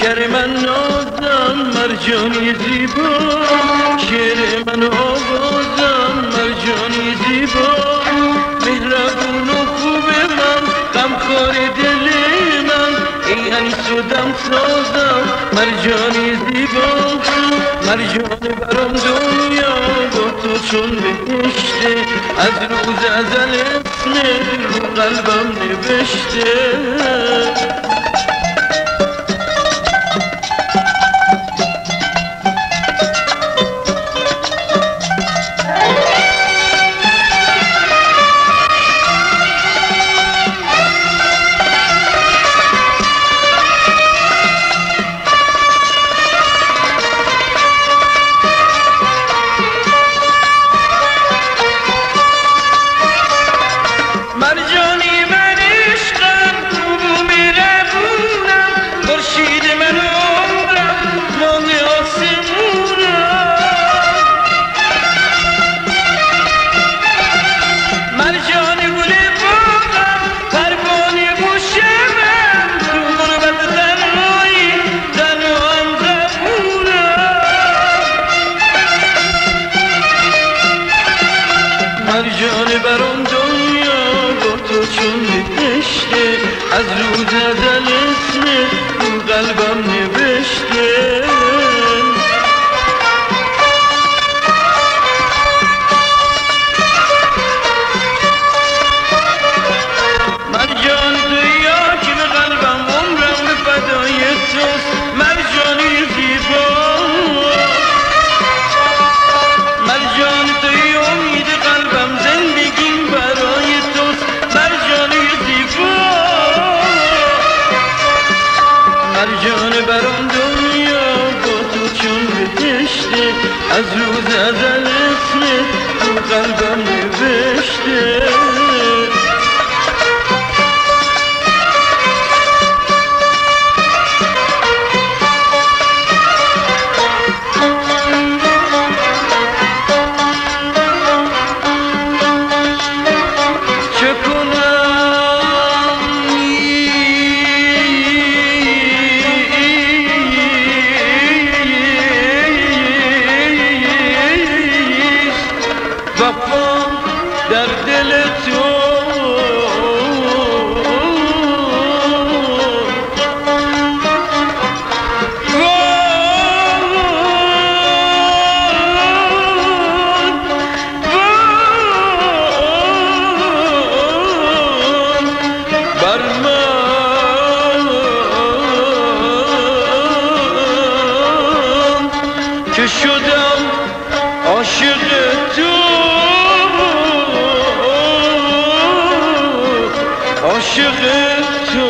پیکر من نازم مرجانی زیبا، شعر من آوازم مرجانی زیبا، مهربون و خوب من غمخوار دل من، ای انس و دم سازم مرجانی زیبا. مرجان برام دنیا با تو چون بهشته، از روز ازل اسم رو قلبم نوشته. مرجان برام دنیا با تو چون بهشته، از روز ازل اسم رو قلبم نوشته. مرجان تویا که به قلبم عمرم به فدای توست مرجانی زیبا. مرجان توی امید قلبم زندگیم برای توست مرجانی زیبا. مرجان برام دنیا با تو چون بهشته، از روز ازل اسم رو قلبم نوشته. وفا در دل تو بر من که شدم عاشق تو، عاشق تو.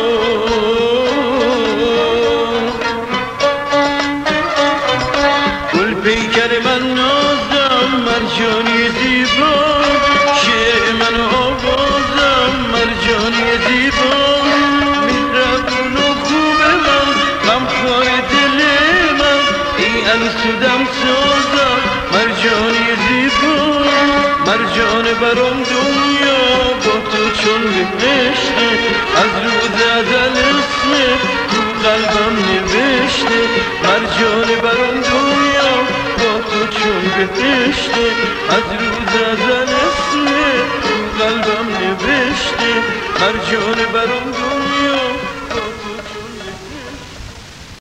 گل پیکر من نازم مرجانی زیبا، شعر من آوازم مرجانی زیبا، مهربون و خوب من غمخوار دل من، ای انس و دم سازم مرجانی زیبا. مرجان برام دنیا با تو چون بهشته، از روز ازل اسم رو قلبم نوشته. مرجان برام دنیا با تو چون بهشته، از روز ازل اسم رو قلبم نوشته. مرجان برام دنیا